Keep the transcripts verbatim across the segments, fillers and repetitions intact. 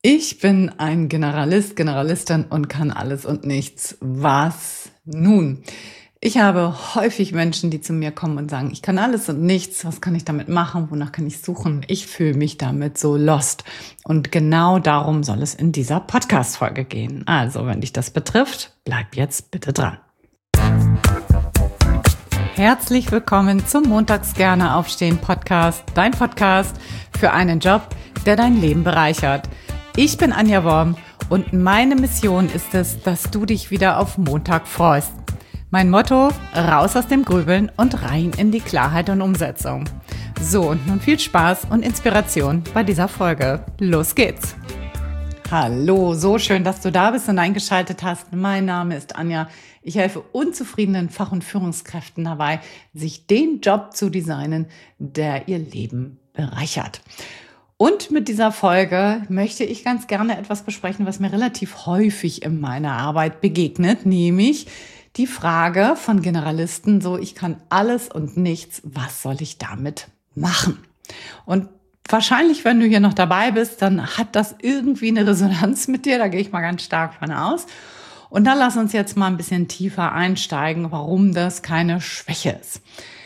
Ich bin ein Generalist, Generalistin und kann alles und nichts. Was nun? Ich habe häufig Menschen, die zu mir kommen und sagen, ich kann alles und nichts. Was kann ich damit machen? Wonach kann ich suchen? Ich fühle mich damit so lost. Und genau darum soll es in dieser Podcast-Folge gehen. Also, wenn dich das betrifft, bleib jetzt bitte dran. Herzlich willkommen zum Montags gerne aufstehen Podcast, dein Podcast für einen Job, der dein Leben bereichert. Ich bin Anja Worm und meine Mission ist es, dass du dich wieder auf Montag freust. Mein Motto, raus aus dem Grübeln und rein in die Klarheit und Umsetzung. So, und nun viel Spaß und Inspiration bei dieser Folge. Los geht's! Hallo, so schön, dass du da bist und eingeschaltet hast. Mein Name ist Anja. Ich helfe unzufriedenen Fach- und Führungskräften dabei, sich den Job zu designen, der ihr Leben bereichert. Und mit dieser Folge möchte ich ganz gerne etwas besprechen, was mir relativ häufig in meiner Arbeit begegnet, nämlich die Frage von Generalisten, so ich kann alles und nichts, was soll ich damit machen? Und wahrscheinlich, wenn du hier noch dabei bist, dann hat das irgendwie eine Resonanz mit dir, da gehe ich mal ganz stark von aus. Und dann lass uns jetzt mal ein bisschen tiefer einsteigen, warum das keine Schwäche ist.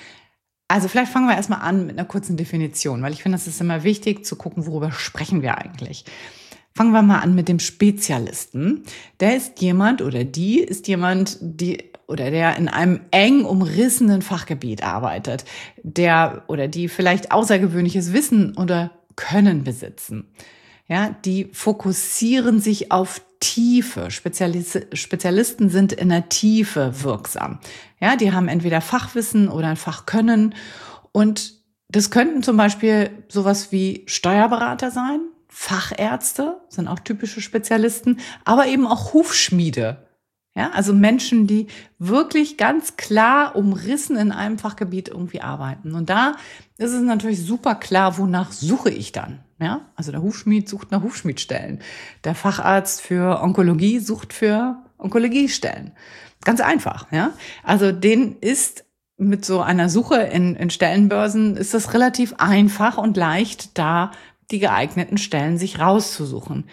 Also vielleicht fangen wir erstmal an mit einer kurzen Definition, weil ich finde, es ist immer wichtig zu gucken, worüber sprechen wir eigentlich. Fangen wir mal an mit dem Spezialisten. Der ist jemand oder die ist jemand, die oder der in einem eng umrissenen Fachgebiet arbeitet, der oder die vielleicht außergewöhnliches Wissen oder Können besitzen. Ja, die fokussieren sich auf Tiefe. Spezialis- Spezialisten sind in der Tiefe wirksam. Ja, die haben entweder Fachwissen oder ein Fachkönnen. Und das könnten zum Beispiel sowas wie Steuerberater sein, Fachärzte sind auch typische Spezialisten, aber eben auch Hufschmiede. Ja, also Menschen, die wirklich ganz klar umrissen in einem Fachgebiet irgendwie arbeiten. Und da ist es natürlich super klar, wonach suche ich dann. Ja, also der Hufschmied sucht nach Hufschmiedstellen. Der Facharzt für Onkologie sucht für Onkologiestellen. Ganz einfach, ja. Also denen ist mit so einer Suche in, in Stellenbörsen ist es relativ einfach und leicht, da die geeigneten Stellen sich rauszusuchen.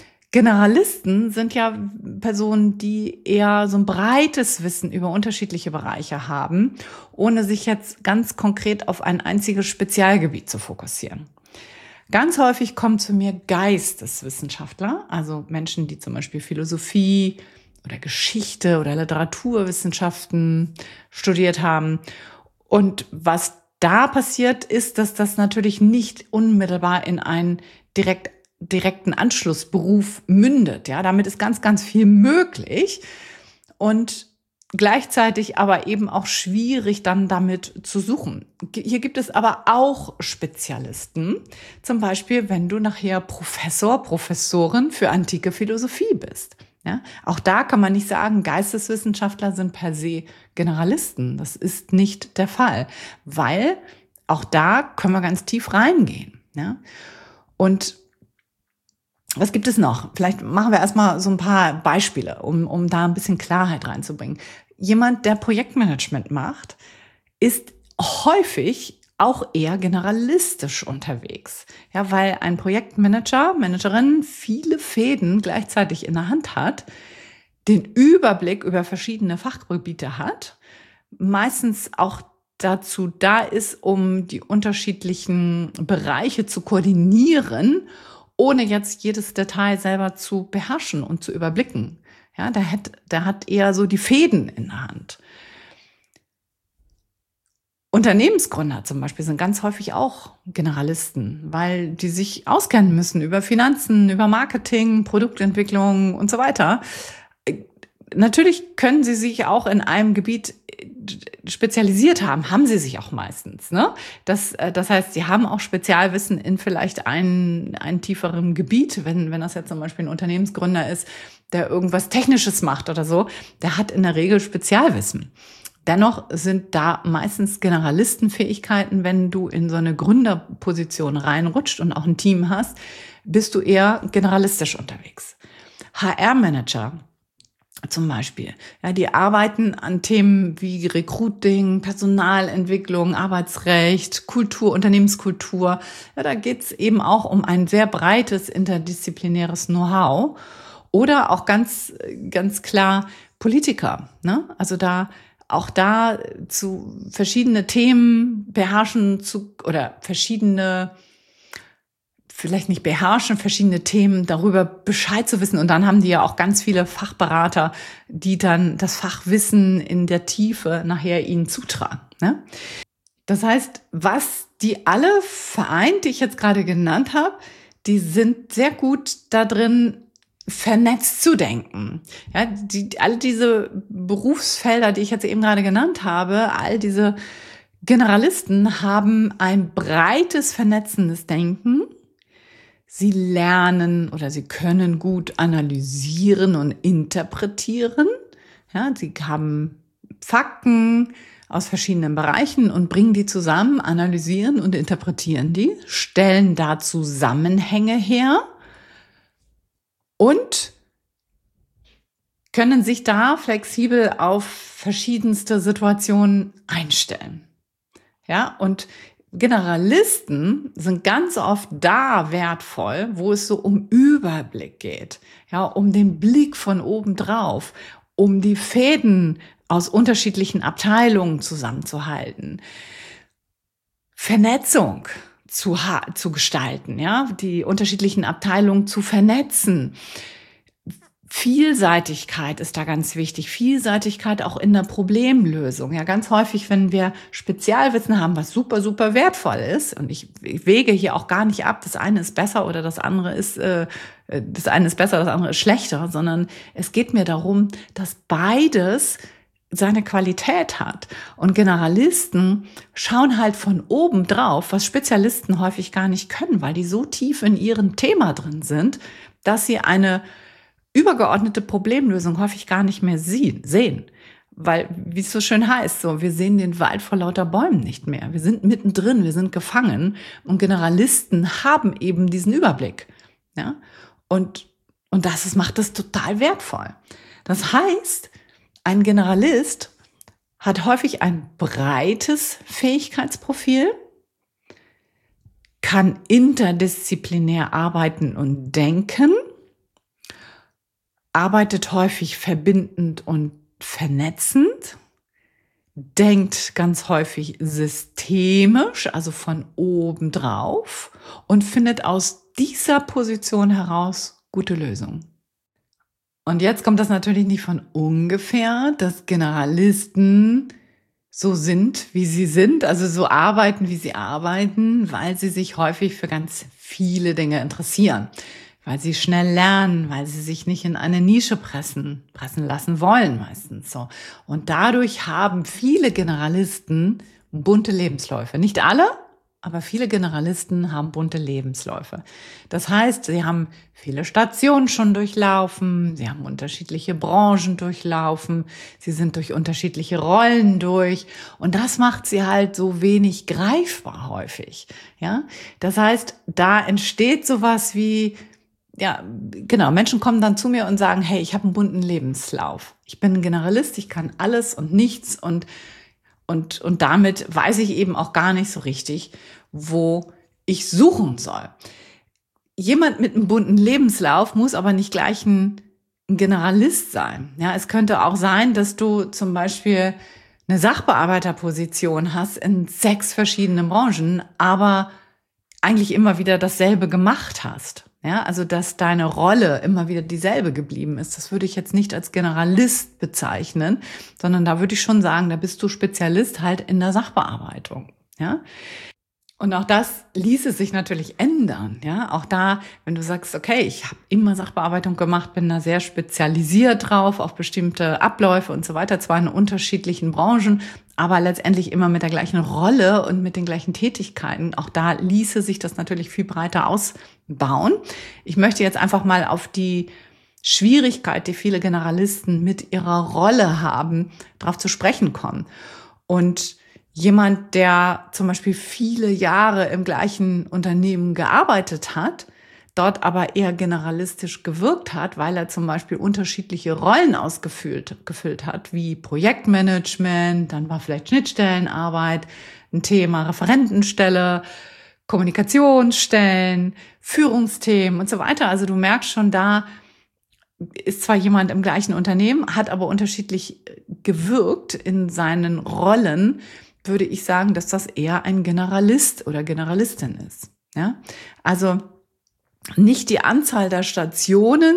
Generalisten sind ja Personen, die eher so ein breites Wissen über unterschiedliche Bereiche haben, ohne sich jetzt ganz konkret auf ein einziges Spezialgebiet zu fokussieren. Ganz häufig kommen zu mir Geisteswissenschaftler, also Menschen, die zum Beispiel Philosophie oder Geschichte oder Literaturwissenschaften studiert haben. Und was da passiert, ist, dass das natürlich nicht unmittelbar in einen direkt, direkten Anschlussberuf mündet. Ja, damit ist ganz, ganz viel möglich und gleichzeitig aber eben auch schwierig dann damit zu suchen. Hier gibt es aber auch Spezialisten, zum Beispiel wenn du nachher Professor, Professorin für antike Philosophie bist. Ja, auch da kann man nicht sagen, Geisteswissenschaftler sind per se Generalisten. Das ist nicht der Fall, weil auch da können wir ganz tief reingehen. Ja? Und was gibt es noch? Vielleicht machen wir erstmal so ein paar Beispiele, um, um da ein bisschen Klarheit reinzubringen. Jemand, der Projektmanagement macht, ist häufig auch eher generalistisch unterwegs. Ja, weil ein Projektmanager, Managerin viele Fäden gleichzeitig in der Hand hat, den Überblick über verschiedene Fachgebiete hat, meistens auch dazu da ist, um die unterschiedlichen Bereiche zu koordinieren, ohne jetzt jedes Detail selber zu beherrschen und zu überblicken. Ja, der hat, der hat eher so die Fäden in der Hand. Unternehmensgründer zum Beispiel sind ganz häufig auch Generalisten, weil die sich auskennen müssen über Finanzen, über Marketing, Produktentwicklung und so weiter. Natürlich können sie sich auch in einem Gebiet spezialisiert haben, haben sie sich auch meistens. Ne? Das, das heißt, sie haben auch Spezialwissen in vielleicht ein, ein tieferem Gebiet, wenn, wenn das jetzt zum Beispiel ein Unternehmensgründer ist, der irgendwas Technisches macht oder so, der hat in der Regel Spezialwissen. Dennoch sind da meistens Generalistenfähigkeiten, wenn du in so eine Gründerposition reinrutscht und auch ein Team hast, bist du eher generalistisch unterwegs. H R-Manager zum Beispiel. Ja, die arbeiten an Themen wie Recruiting, Personalentwicklung, Arbeitsrecht, Kultur, Unternehmenskultur. Ja, da geht's eben auch um ein sehr breites interdisziplinäres Know-how. Oder auch ganz, ganz klar Politiker, ne? Also da, auch da zu verschiedene Themen beherrschen zu, oder verschiedene vielleicht nicht beherrschen, verschiedene Themen, darüber Bescheid zu wissen. Und dann haben die ja auch ganz viele Fachberater, die dann das Fachwissen in der Tiefe nachher ihnen zutragen. Ne? Das heißt, was die alle vereint, die ich jetzt gerade genannt habe, die sind sehr gut da drin, vernetzt zu denken. Ja, die, all diese Berufsfelder, die ich jetzt eben gerade genannt habe, all diese Generalisten haben ein breites, vernetzendes Denken. Sie lernen oder sie können gut analysieren und interpretieren. Ja, sie haben Fakten aus verschiedenen Bereichen und bringen die zusammen, analysieren und interpretieren die, stellen da Zusammenhänge her und können sich da flexibel auf verschiedenste Situationen einstellen. Ja, und Generalisten sind ganz oft da wertvoll, wo es so um Überblick geht, ja, um den Blick von oben drauf, um die Fäden aus unterschiedlichen Abteilungen zusammenzuhalten, Vernetzung zu, zu gestalten, ja, die unterschiedlichen Abteilungen zu vernetzen. Vielseitigkeit ist da ganz wichtig. Vielseitigkeit auch in der Problemlösung. Ja, ganz häufig, wenn wir Spezialwissen haben, was super, super wertvoll ist, und ich, ich wege hier auch gar nicht ab, das eine ist besser oder das andere ist, äh, das eine ist besser, das andere ist schlechter, sondern es geht mir darum, dass beides seine Qualität hat. Und Generalisten schauen halt von oben drauf, was Spezialisten häufig gar nicht können, weil die so tief in ihrem Thema drin sind, dass sie eine übergeordnete Problemlösung häufig gar nicht mehr sehen. Weil, wie es so schön heißt, so, wir sehen den Wald vor lauter Bäumen nicht mehr. Wir sind mittendrin, wir sind gefangen. Und Generalisten haben eben diesen Überblick. Ja? Und, und das ist, macht das total wertvoll. Das heißt, ein Generalist hat häufig ein breites Fähigkeitsprofil, kann interdisziplinär arbeiten und denken, arbeitet häufig verbindend und vernetzend, denkt ganz häufig systemisch, also von oben drauf, und findet aus dieser Position heraus gute Lösungen. Und jetzt kommt das natürlich nicht von ungefähr, dass Generalisten so sind, wie sie sind, also so arbeiten, wie sie arbeiten, weil sie sich häufig für ganz viele Dinge interessieren. Weil sie schnell lernen, weil sie sich nicht in eine Nische pressen, pressen lassen wollen meistens so. Und dadurch haben viele Generalisten bunte Lebensläufe. Nicht alle, aber viele Generalisten haben bunte Lebensläufe. Das heißt, sie haben viele Stationen schon durchlaufen, sie haben unterschiedliche Branchen durchlaufen, sie sind durch unterschiedliche Rollen durch. Und das macht sie halt so wenig greifbar häufig. Ja, das heißt, da entsteht sowas wie, ja, genau, Menschen kommen dann zu mir und sagen, hey, ich habe einen bunten Lebenslauf. Ich bin ein Generalist, ich kann alles und nichts und, und, und damit weiß ich eben auch gar nicht so richtig, wo ich suchen soll. Jemand mit einem bunten Lebenslauf muss aber nicht gleich ein, ein Generalist sein. Ja, es könnte auch sein, dass du zum Beispiel eine Sachbearbeiterposition hast in sechs verschiedenen Branchen, aber eigentlich immer wieder dasselbe gemacht hast. Ja, also dass deine Rolle immer wieder dieselbe geblieben ist. Das würde ich jetzt nicht als Generalist bezeichnen, sondern da würde ich schon sagen, da bist du Spezialist halt in der Sachbearbeitung. Ja, und auch das ließe sich natürlich ändern. Ja, auch da, wenn du sagst, okay, ich habe immer Sachbearbeitung gemacht, bin da sehr spezialisiert drauf auf bestimmte Abläufe und so weiter, zwar in unterschiedlichen Branchen, aber letztendlich immer mit der gleichen Rolle und mit den gleichen Tätigkeiten. Auch da ließe sich das natürlich viel breiter ausbauen. Ich möchte jetzt einfach mal auf die Schwierigkeit, die viele Generalisten mit ihrer Rolle haben, darauf zu sprechen kommen. Und jemand, der zum Beispiel viele Jahre im gleichen Unternehmen gearbeitet hat, dort aber eher generalistisch gewirkt hat, weil er zum Beispiel unterschiedliche Rollen ausgefüllt gefüllt hat, wie Projektmanagement, dann war vielleicht Schnittstellenarbeit ein Thema, Referentenstelle, Kommunikationsstellen, Führungsthemen und so weiter. Also du merkst schon, da ist zwar jemand im gleichen Unternehmen, hat aber unterschiedlich gewirkt in seinen Rollen, würde ich sagen, dass das eher ein Generalist oder Generalistin ist. Ja? Also nicht die Anzahl der Stationen,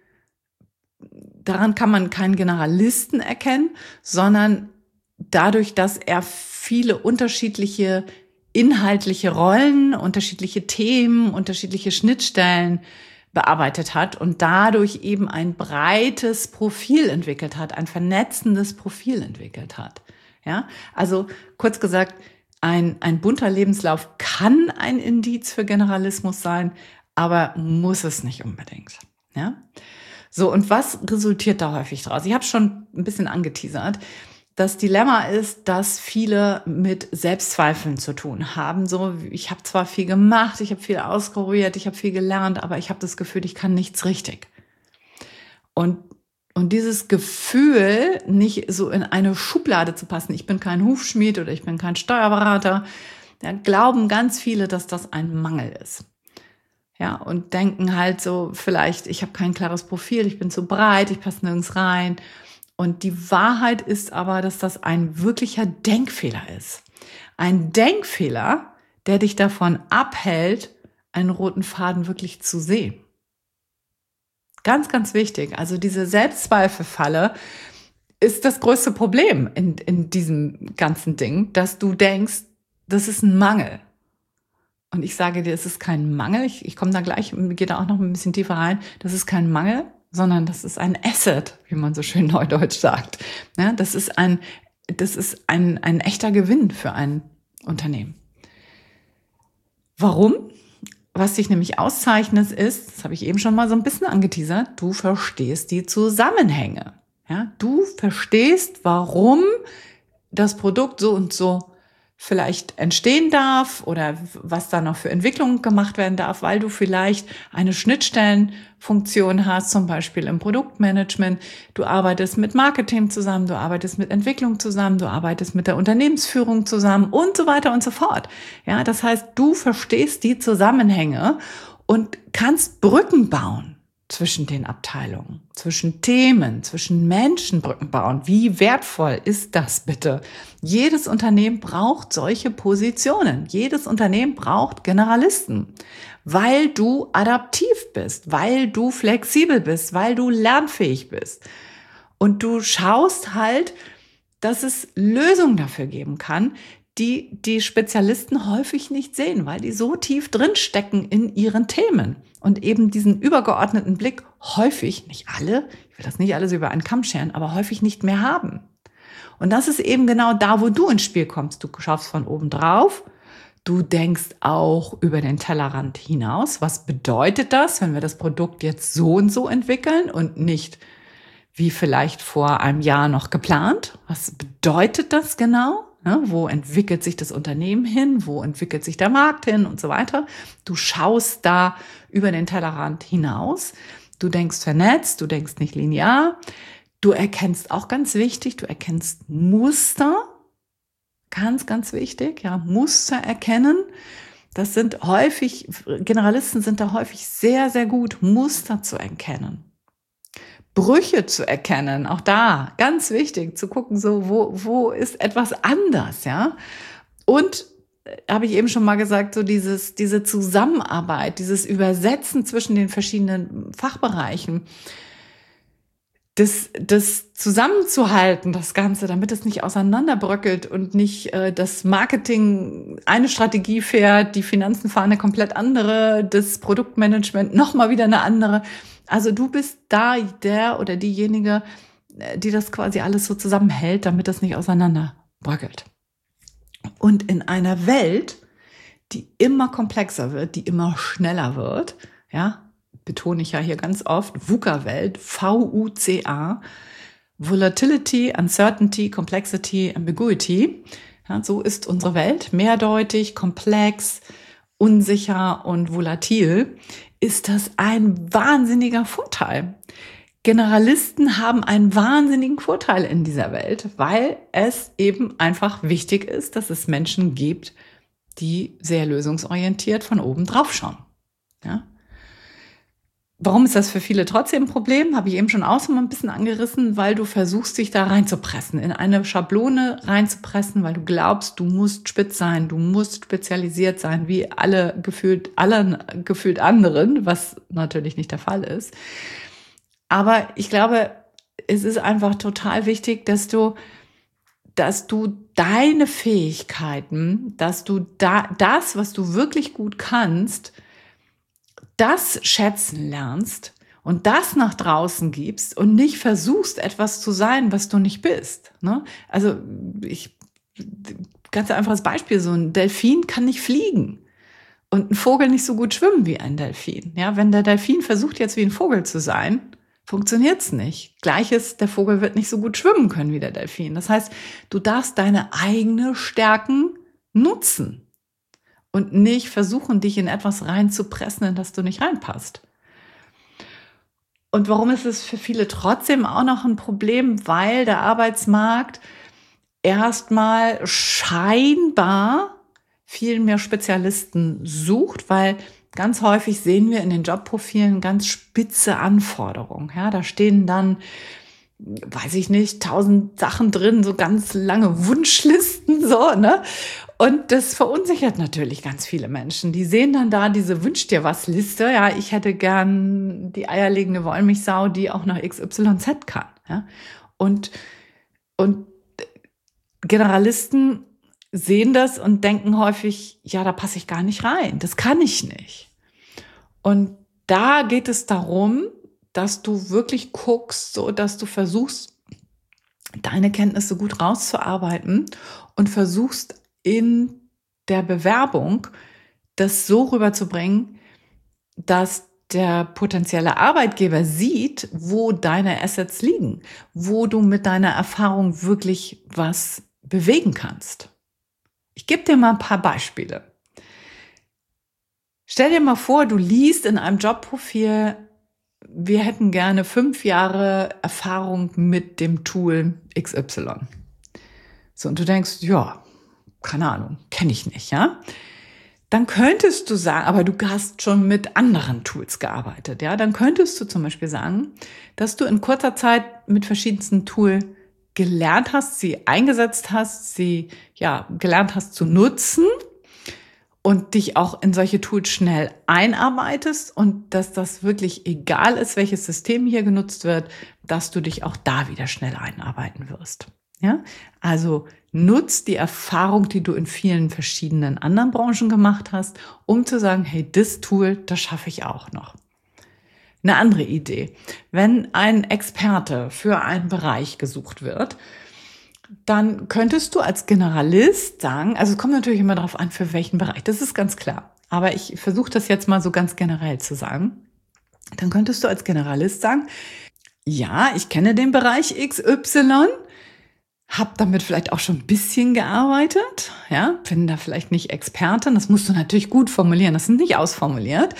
daran kann man keinen Generalisten erkennen, sondern dadurch, dass er viele unterschiedliche inhaltliche Rollen, unterschiedliche Themen, unterschiedliche Schnittstellen bearbeitet hat und dadurch eben ein breites Profil entwickelt hat, ein vernetzendes Profil entwickelt hat. Ja, also kurz gesagt, ein, ein bunter Lebenslauf kann ein Indiz für Generalismus sein, aber muss es nicht unbedingt. Ja, so, und was resultiert da häufig draus? Ich habe schon ein bisschen angeteasert. Das Dilemma ist, dass viele mit Selbstzweifeln zu tun haben. So, ich habe zwar viel gemacht, ich habe viel ausprobiert, ich habe viel gelernt, aber ich habe das Gefühl, ich kann nichts richtig. Und und dieses Gefühl, nicht so in eine Schublade zu passen, ich bin kein Hufschmied oder ich bin kein Steuerberater, da glauben ganz viele, dass das ein Mangel ist. Ja, und denken halt so, vielleicht, ich habe kein klares Profil, ich bin zu breit, ich passe nirgends rein. Und die Wahrheit ist aber, dass das ein wirklicher Denkfehler ist. Ein Denkfehler, der dich davon abhält, einen roten Faden wirklich zu sehen. Ganz, ganz wichtig. Also diese Selbstzweifelfalle ist das größte Problem in, in diesem ganzen Ding, dass du denkst, das ist ein Mangel. Und ich sage dir, es ist kein Mangel. Ich, ich komme da gleich, gehe da auch noch ein bisschen tiefer rein. Das ist kein Mangel, sondern das ist ein Asset, wie man so schön neudeutsch sagt. Ja, das ist ein, das ist ein, ein echter Gewinn für ein Unternehmen. Warum? Was dich nämlich auszeichnet ist, das habe ich eben schon mal so ein bisschen angeteasert, du verstehst die Zusammenhänge. Ja, du verstehst, warum das Produkt so und so vielleicht entstehen darf oder was da noch für Entwicklungen gemacht werden darf, weil du vielleicht eine Schnittstellenfunktion hast, zum Beispiel im Produktmanagement. Du arbeitest mit Marketing zusammen, du arbeitest mit Entwicklung zusammen, du arbeitest mit der Unternehmensführung zusammen und so weiter und so fort. Ja, das heißt, du verstehst die Zusammenhänge und kannst Brücken bauen zwischen den Abteilungen, zwischen Themen, zwischen Menschen Brücken bauen. Wie wertvoll ist das bitte? Jedes Unternehmen braucht solche Positionen. Jedes Unternehmen braucht Generalisten, weil du adaptiv bist, weil du flexibel bist, weil du lernfähig bist. Und du schaust halt, dass es Lösungen dafür geben kann, die die Spezialisten häufig nicht sehen, weil die so tief drinstecken in ihren Themen und eben diesen übergeordneten Blick häufig, nicht alle, ich will das nicht alles über einen Kamm scheren, aber häufig nicht mehr haben. Und das ist eben genau da, wo du ins Spiel kommst. Du schaust von oben drauf, du denkst auch über den Tellerrand hinaus. Was bedeutet das, wenn wir das Produkt jetzt so und so entwickeln und nicht wie vielleicht vor einem Jahr noch geplant? Was bedeutet das genau? Ja, wo entwickelt sich das Unternehmen hin? Wo entwickelt sich der Markt hin und so weiter? Du schaust da über den Tellerrand hinaus. Du denkst vernetzt, du denkst nicht linear. Du erkennst auch ganz wichtig, du erkennst Muster. Ganz, ganz wichtig, ja, Muster erkennen. Das sind häufig, Generalisten sind da häufig sehr, sehr gut, Muster zu erkennen. Brüche zu erkennen, auch da ganz wichtig zu gucken, so wo wo ist etwas anders, ja? Und habe ich eben schon mal gesagt, so dieses diese Zusammenarbeit, dieses Übersetzen zwischen den verschiedenen Fachbereichen, das das zusammenzuhalten, das Ganze, damit es nicht auseinanderbröckelt und nicht äh, das Marketing eine Strategie fährt, die Finanzen fahren eine komplett andere, das Produktmanagement noch mal wieder eine andere. Also du bist da der oder diejenige, die das quasi alles so zusammenhält, damit das nicht auseinanderbröckelt. Und in einer Welt, die immer komplexer wird, die immer schneller wird, ja, betone ich ja hier ganz oft, VUCA-Welt, V U C A, Volatility, Uncertainty, Complexity, Ambiguity. Ja, so ist unsere Welt, mehrdeutig, komplex, unsicher und volatil, ist das ein wahnsinniger Vorteil. Generalisten haben einen wahnsinnigen Vorteil in dieser Welt, weil es eben einfach wichtig ist, dass es Menschen gibt, die sehr lösungsorientiert von oben drauf schauen. Ja? Warum ist das für viele trotzdem ein Problem? Habe ich eben schon auch so mal ein bisschen angerissen, weil du versuchst, dich da reinzupressen, in eine Schablone reinzupressen, weil du glaubst, du musst spitz sein, du musst spezialisiert sein, wie alle gefühlt, alle gefühlt anderen, was natürlich nicht der Fall ist. Aber ich glaube, es ist einfach total wichtig, dass du, dass du deine Fähigkeiten, dass du da, das, was du wirklich gut kannst, das schätzen lernst und das nach draußen gibst und nicht versuchst, etwas zu sein, was du nicht bist. Ne? Also ich, ganz einfaches Beispiel, so ein Delfin kann nicht fliegen und ein Vogel nicht so gut schwimmen wie ein Delfin. Ja, wenn der Delfin versucht, jetzt wie ein Vogel zu sein, funktioniert's nicht. Gleiches, der Vogel wird nicht so gut schwimmen können wie der Delfin. Das heißt, du darfst deine eigenen Stärken nutzen. Und nicht versuchen, dich in etwas reinzupressen, in das du nicht reinpasst. Und warum ist es für viele trotzdem auch noch ein Problem? Weil der Arbeitsmarkt erstmal scheinbar viel mehr Spezialisten sucht, weil ganz häufig sehen wir in den Jobprofilen ganz spitze Anforderungen. Ja, da stehen dann, weiß ich nicht, tausend Sachen drin, so ganz lange Wunschlisten, so, ne? Und das verunsichert natürlich ganz viele Menschen. Die sehen dann da diese Wünsch dir was Liste. Ja, ich hätte gern die eierlegende Wollmilchsau, die auch noch X Y Z kann. Ja, und, und Generalisten sehen das und denken häufig, ja, da passe ich gar nicht rein. Das kann ich nicht. Und da geht es darum, dass du wirklich guckst, so dass du versuchst, deine Kenntnisse gut rauszuarbeiten und versuchst, in der Bewerbung das so rüberzubringen, dass der potenzielle Arbeitgeber sieht, wo deine Assets liegen, wo du mit deiner Erfahrung wirklich was bewegen kannst. Ich gebe dir mal ein paar Beispiele. Stell dir mal vor, du liest in einem Jobprofil, wir hätten gerne fünf Jahre Erfahrung mit dem Tool X Y. So, und du denkst, ja, keine Ahnung, kenne ich nicht, ja? Dann könntest du sagen, aber du hast schon mit anderen Tools gearbeitet, ja? Dann könntest du zum Beispiel sagen, dass du in kurzer Zeit mit verschiedensten Tools gelernt hast, sie eingesetzt hast, sie, ja, gelernt hast zu nutzen und dich auch in solche Tools schnell einarbeitest und dass das wirklich egal ist, welches System hier genutzt wird, dass du dich auch da wieder schnell einarbeiten wirst. Ja, also nutz die Erfahrung, die du in vielen verschiedenen anderen Branchen gemacht hast, um zu sagen, hey, das Tool, das schaffe ich auch noch. Eine andere Idee. Wenn ein Experte für einen Bereich gesucht wird, dann könntest du als Generalist sagen, also es kommt natürlich immer darauf an, für welchen Bereich, das ist ganz klar. Aber ich versuche das jetzt mal so ganz generell zu sagen. Dann könntest du als Generalist sagen, ja, ich kenne den Bereich X Y, habe damit vielleicht auch schon ein bisschen gearbeitet, ja, bin da vielleicht nicht Expertin, das musst du natürlich gut formulieren, das ist nicht ausformuliert.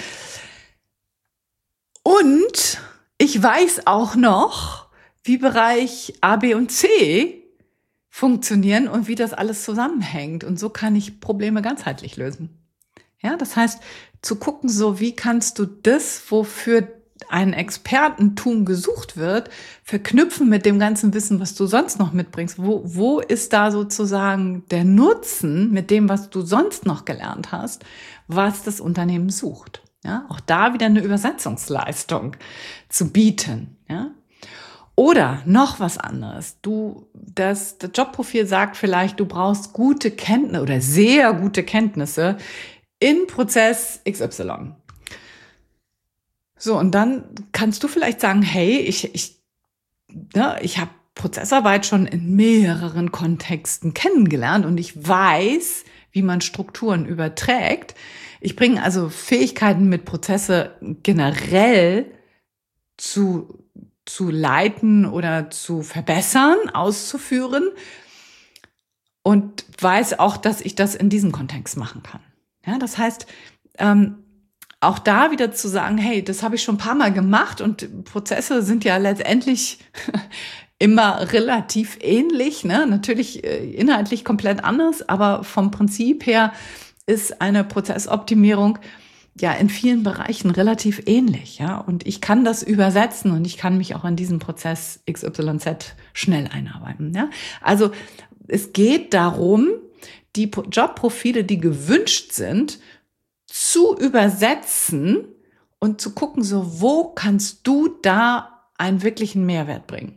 Und ich weiß auch noch, wie Bereich A, B und C funktionieren und wie das alles zusammenhängt. Und so kann ich Probleme ganzheitlich lösen. Ja, das heißt, zu gucken, so wie kannst du das, wofür ein Expertentum gesucht wird, verknüpfen mit dem ganzen Wissen, was du sonst noch mitbringst. Wo, wo ist da sozusagen der Nutzen mit dem, was du sonst noch gelernt hast, was das Unternehmen sucht? Ja, auch da wieder eine Übersetzungsleistung zu bieten. Ja, oder noch was anderes. Du, das, das Jobprofil sagt vielleicht, du brauchst gute Kenntnisse oder sehr gute Kenntnisse in Prozess X Y. So, und dann kannst du vielleicht sagen, hey, ich, ich, ne, ich habe Prozessarbeit schon in mehreren Kontexten kennengelernt und ich weiß, wie man Strukturen überträgt. Ich bringe also Fähigkeiten mit, Prozesse generell zu, zu leiten oder zu verbessern, auszuführen und weiß auch, dass ich das in diesem Kontext machen kann. Ja, das heißt, ähm, auch da wieder zu sagen, hey, das habe ich schon ein paar Mal gemacht und Prozesse sind ja letztendlich immer relativ ähnlich, ne? Natürlich äh, inhaltlich komplett anders, aber vom Prinzip her ist eine Prozessoptimierung ja in vielen Bereichen relativ ähnlich, ja. Und ich kann das übersetzen und ich kann mich auch in diesen Prozess X Y Z schnell einarbeiten, ja. Also es geht darum, die Jobprofile, die gewünscht sind, zu übersetzen und zu gucken, so wo kannst du da einen wirklichen Mehrwert bringen.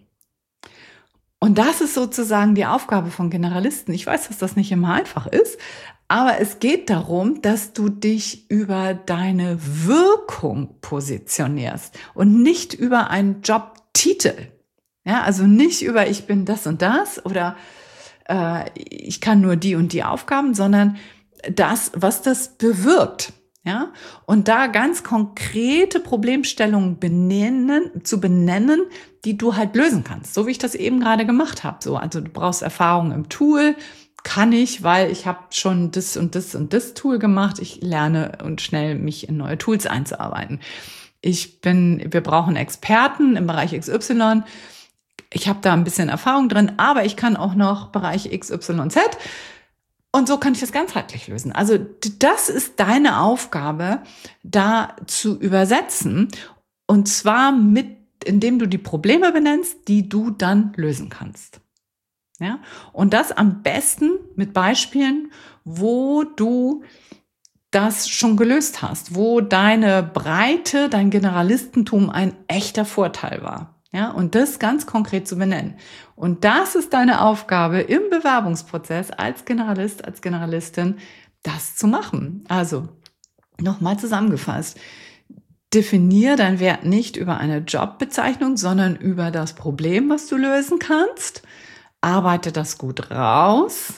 Und das ist sozusagen die Aufgabe von Generalisten. Ich weiß, dass das nicht immer einfach ist, aber es geht darum, dass du dich über deine Wirkung positionierst und nicht über einen Jobtitel. Ja, also nicht über ich bin das und das oder äh, ich kann nur die und die Aufgaben, sondern das, was das bewirkt. Ja, und da ganz konkrete Problemstellungen benennen, zu benennen, die du halt lösen kannst. So wie ich das eben gerade gemacht habe. So, also du brauchst Erfahrung im Tool. Kann ich, weil ich habe schon das und das und das Tool gemacht. Ich lerne und schnell mich in neue Tools einzuarbeiten. Ich bin, wir brauchen Experten im Bereich X Y. Ich habe da ein bisschen Erfahrung drin, aber ich kann auch noch Bereich X Y Z. Und so kann ich das ganzheitlich lösen. Also das ist deine Aufgabe, da zu übersetzen. Und zwar mit, indem du die Probleme benennst, die du dann lösen kannst. Ja? Und das am besten mit Beispielen, wo du das schon gelöst hast, wo deine Breite, dein Generalistentum ein echter Vorteil war. Ja, und das ganz konkret zu benennen. Und das ist deine Aufgabe im Bewerbungsprozess als Generalist, als Generalistin, das zu machen. Also, nochmal zusammengefasst. Definier deinen Wert nicht über eine Jobbezeichnung, sondern über das Problem, was du lösen kannst. Arbeite das gut raus.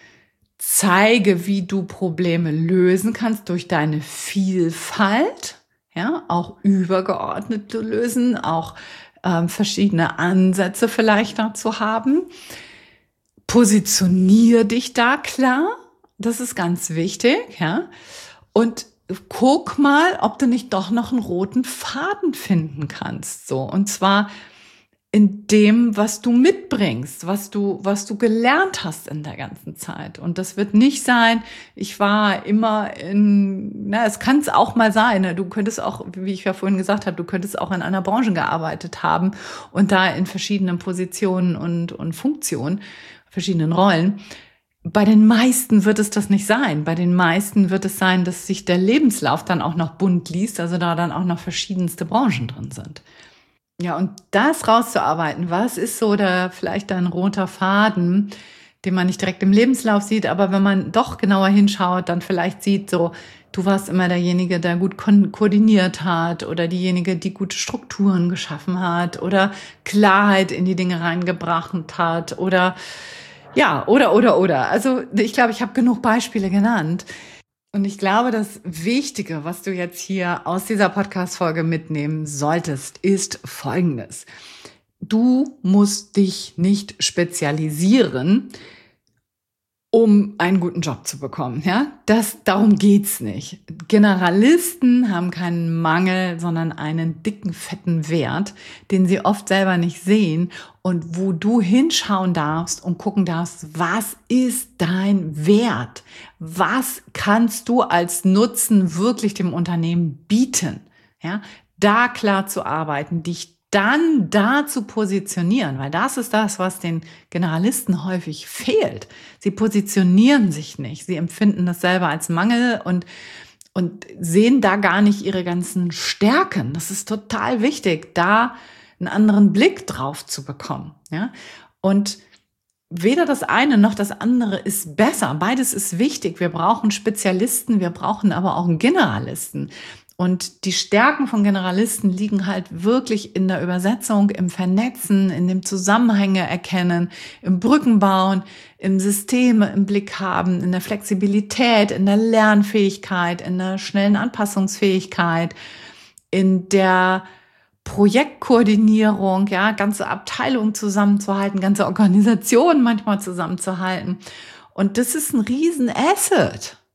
Zeige, wie du Probleme lösen kannst durch deine Vielfalt. Ja, auch übergeordnet zu lösen, auch ähm, verschiedene Ansätze vielleicht dazu haben. Positionier dich da klar. Das ist ganz wichtig, ja. Und guck mal, ob du nicht doch noch einen roten Faden finden kannst, so. Und zwar in dem, was du mitbringst, was du, was du gelernt hast in der ganzen Zeit. Und das wird nicht sein, ich war immer in, na, es kann es auch mal sein, ne? Du könntest auch, wie ich ja vorhin gesagt habe, du könntest auch in einer Branche gearbeitet haben und da in verschiedenen Positionen und, und Funktionen, verschiedenen Rollen. Bei den meisten wird es das nicht sein. Bei den meisten wird es sein, dass sich der Lebenslauf dann auch noch bunt liest, also da dann auch noch verschiedenste Branchen drin sind. Ja, und das rauszuarbeiten, was ist so der vielleicht ein roter Faden, den man nicht direkt im Lebenslauf sieht, aber wenn man doch genauer hinschaut, dann vielleicht sieht so, du warst immer derjenige, der gut ko- koordiniert hat oder diejenige, die gute Strukturen geschaffen hat oder Klarheit in die Dinge reingebracht hat oder ja, oder, oder, oder. Also ich glaube, ich habe genug Beispiele genannt. Und ich glaube, das Wichtige, was du jetzt hier aus dieser Podcast-Folge mitnehmen solltest, ist Folgendes. Du musst dich nicht spezialisieren, um einen guten Job zu bekommen. Ja, das, darum geht's nicht. Generalisten haben keinen Mangel, sondern einen dicken, fetten Wert, den sie oft selber nicht sehen und wo du hinschauen darfst und gucken darfst, was ist dein Wert? Was kannst du als Nutzen wirklich dem Unternehmen bieten? Ja, da klar zu arbeiten, dich dann da zu positionieren, weil das ist das, was den Generalisten häufig fehlt. Sie positionieren sich nicht. Sie empfinden das selber als Mangel und, und sehen da gar nicht ihre ganzen Stärken. Das ist total wichtig, da einen anderen Blick drauf zu bekommen. Ja? Und weder das eine noch das andere ist besser. Beides ist wichtig. Wir brauchen Spezialisten, wir brauchen aber auch einen Generalisten. Und die Stärken von Generalisten liegen halt wirklich in der Übersetzung, im Vernetzen, in dem Zusammenhänge erkennen, im Brückenbauen, im Systeme im Blick haben, in der Flexibilität, in der Lernfähigkeit, in der schnellen Anpassungsfähigkeit, in der Projektkoordinierung, ja, ganze Abteilungen zusammenzuhalten, ganze Organisationen manchmal zusammenzuhalten. Und das ist ein riesen Asset.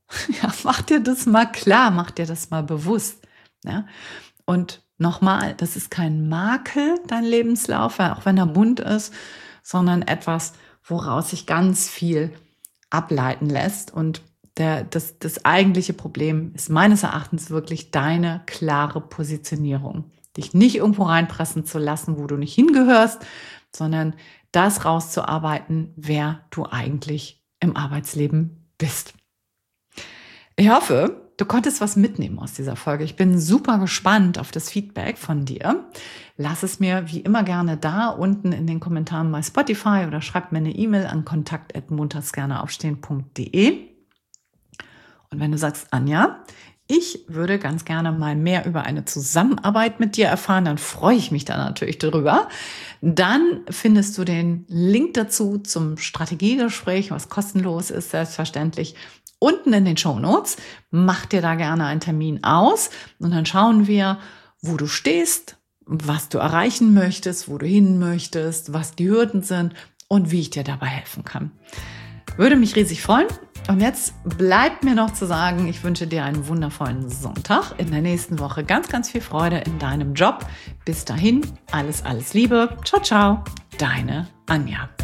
Ja, mach dir das mal klar, mach dir das mal bewusst. Ja? Und nochmal, das ist kein Makel, dein Lebenslauf, auch wenn er bunt ist, sondern etwas, woraus sich ganz viel ableiten lässt. Und der, das, das eigentliche Problem ist meines Erachtens wirklich deine klare Positionierung. Dich nicht irgendwo reinpressen zu lassen, wo du nicht hingehörst, sondern das rauszuarbeiten, wer du eigentlich im Arbeitsleben bist. Ich hoffe, du konntest was mitnehmen aus dieser Folge. Ich bin super gespannt auf das Feedback von dir. Lass es mir wie immer gerne da unten in den Kommentaren bei Spotify oder schreib mir eine E-Mail an kontakt at montagsgerneaufstehen punkt de. Und wenn du sagst, Anja, ich würde ganz gerne mal mehr über eine Zusammenarbeit mit dir erfahren, dann freue ich mich da natürlich drüber. Dann findest du den Link dazu zum Strategiegespräch, was kostenlos ist, selbstverständlich, unten in den Shownotes. Mach dir da gerne einen Termin aus und dann schauen wir, wo du stehst, was du erreichen möchtest, wo du hin möchtest, was die Hürden sind und wie ich dir dabei helfen kann. Würde mich riesig freuen. Und jetzt bleibt mir noch zu sagen, ich wünsche dir einen wundervollen Sonntag. In der nächsten Woche ganz, ganz viel Freude in deinem Job. Bis dahin, alles, alles Liebe. Ciao, ciao. Deine Anja.